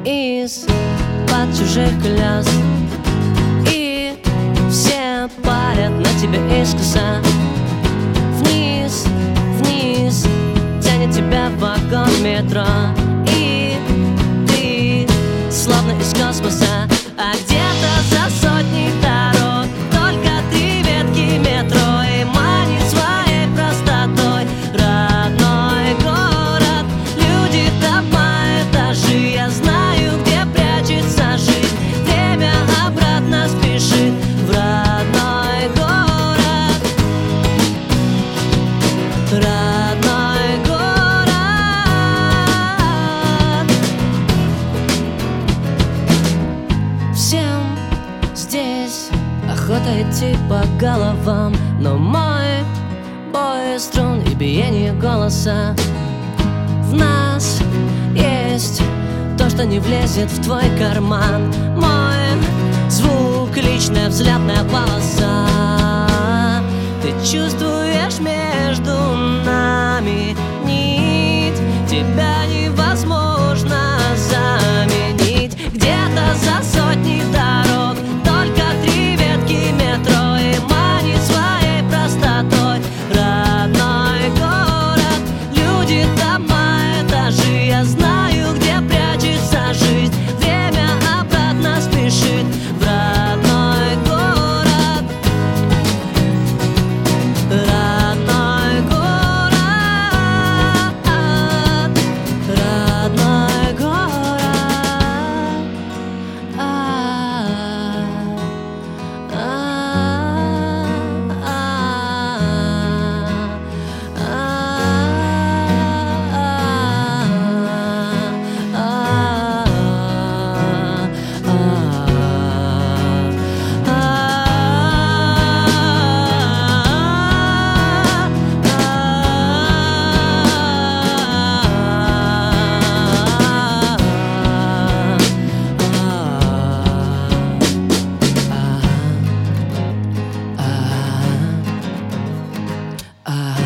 из-под чужих колес, и все парят на тебе искоса. Вниз, вниз тянет тебя вагон метро, и ты словно из космоса. А где-то за сотни дорог только три ветки метро, и манит своей простотой родной город. Люди, дома, этажи, я знаю, где прячется жизнь. Время обратно спешит в родной город. Родной город. Всем здесь охота идти по головам, но мой бой струн и биение голоса. В нас есть то, что не влезет в твой карман. Мой звук, личная взлетная полоса. Ты чувствуешь между нами нить, тебя невозможно заменить. Где-то за сотни дорог только три ветки метро, и манит своей простотой родной город. Люди, дома, этажи, я знаю, где прячется жизнь. Время обратно спешит в родной город. Родной город. Родной город.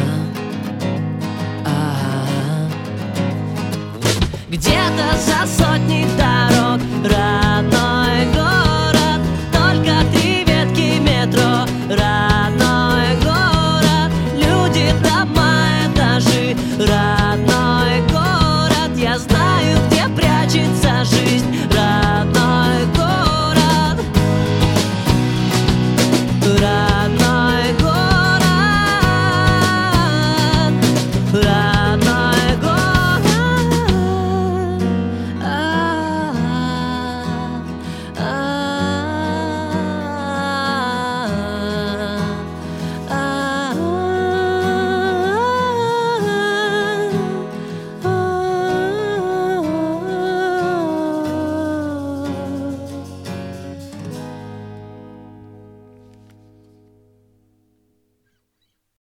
Где-то за